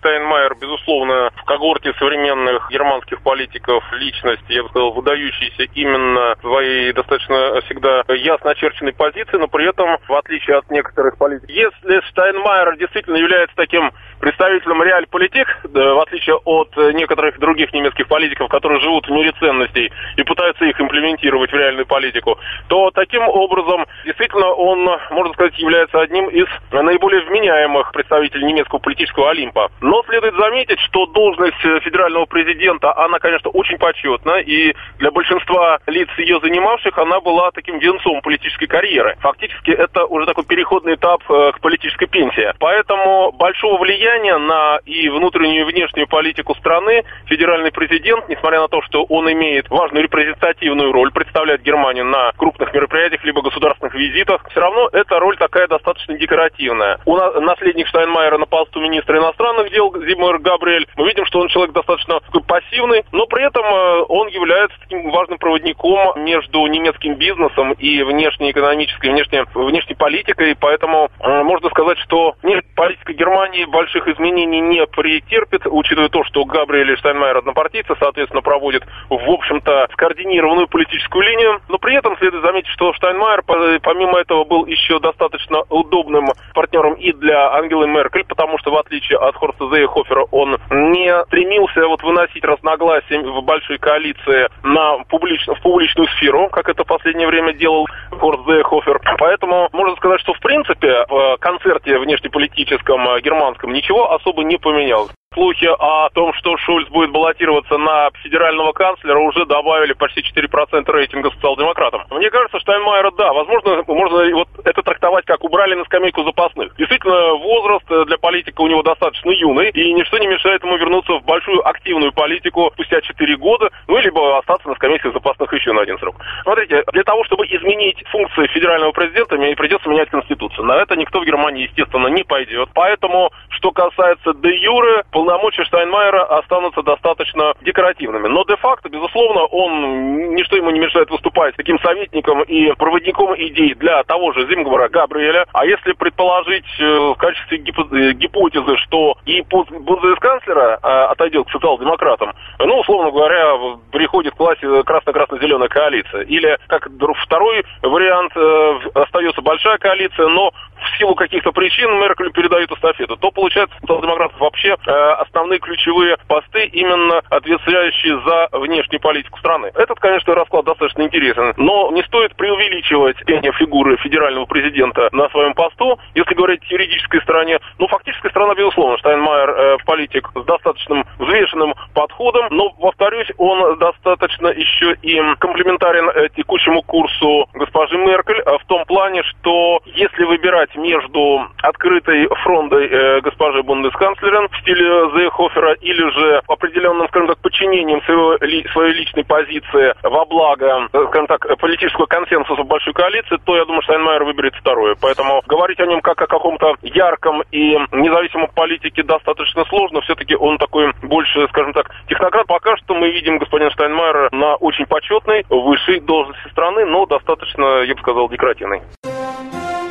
Штайнмайер, безусловно, в когорте современных германских политиков личность, я бы сказал, выдающаяся именно своей достаточно всегда ясно очерченной позиции, но при этом, в отличие от некоторых политиков, если Штайнмайер действительно является таким представителем реальполитик, в отличие от некоторых других немецких политиков, которые живут в мире ценностей и пытаются их имплементировать в реальную политику, то таким образом действительно он, можно сказать, является одним из наиболее вменяемых представителей немецкого политического Олимпа. Но следует заметить, что должность федерального президента, она, конечно, очень почетна, и для большинства лиц, ее занимавших, она была таким венцом политической карьеры. Фактически это уже такой переходный этап к политической пенсии. Поэтому большого влияния на и внутреннюю, и внешнюю политику страны федеральный президент, несмотря на то, что он имеет важную репрезентативную роль, представляет Германию на крупных мероприятиях либо государственных визитах, все равно эта роль такая достаточно декоративная. Наследник Штайнмайера на посту министра иностранных дел Зигмар Габриэль, мы видим, что он человек достаточно пассивный, но при этом он является таким важным проводником между немецким бизнесом и внешнеэкономической, внешней политикой, поэтому можно сказать, что политика Германии больших изменений не претерпит, учитывая то, что Габриэль и Штайнмайер однопартийцы, соответственно, проводят, в общем-то, скоординированную политическую линию, но при этом следует заметить, что Штайнмайер, помимо этого, был еще достаточно удобным партнером и для Ангелы Меркель, потому что, в отличие от Хорста Зейхофера, он не стремился выносить разногласия в большой коалиции в публичную сферу, как это в последнее время делал Хорст Зейхофер. Поэтому можно сказать, что, в принципе, в концерте внешнеполитическом германском ничего особо не поменялось. Слухи о том, что Шольц будет баллотироваться на федерального канцлера, уже добавили почти 4% рейтинга социал-демократам. Мне кажется, Штайнмайера, да, возможно, можно вот это трактовать как убрали на скамейку запасных. Действительно, возраст для политика у него достаточно юный, и ничто не мешает ему вернуться в большую активную политику спустя 4 года, ну, либо остаться на скамейке запасных еще на один срок. Смотрите, для того, чтобы изменить функции федерального президента, мне придется менять Конституцию. На это никто в Германии, естественно, не пойдет. Поэтому, что касается де юре, полномочия Штайнмайера останутся достаточно декоративными. Но де-факто, безусловно, ничто ему не мешает выступать таким советником и проводником идей для того же Зигмара Габриэля. А если предположить в качестве гипотезы, что и пост бундесканцлера отойдет к социал-демократам, ну, условно говоря, приходит к власти красно-красно-зеленая коалиция. Или, как второй вариант, остается большая коалиция, но в силу каких-то причин Меркель передает эстафету, то получается социал-демократов вообще основные ключевые посты, именно ответственные за внешнюю политику страны. Этот, конечно, расклад достаточно интересен, но не стоит преувеличивать фигуры федерального президента на своем посту. Если говорить о юридической стороне, ну, фактическая сторона, безусловно, Штайнмайер политик с достаточно взвешенным подходом, но, повторюсь, он достаточно еще и комплементарен текущему курсу госпожи Меркель в том плане, что если выбирать между открытой фрондой госпожи бундесканцлерен в стиле Зейхофера или же определенным, скажем так, подчинением своей личной позиции во благо, скажем так, политического консенсуса в большой коалиции, то, я думаю, Штайнмайер выберет второе. Поэтому говорить о нем как о каком-то ярком и независимом политике достаточно сложно. Все-таки он такой больше, скажем так, технократ. Пока что мы видим господина Штайнмайера на очень почетной, высшей должности страны, но достаточно, я бы сказал, декоративной.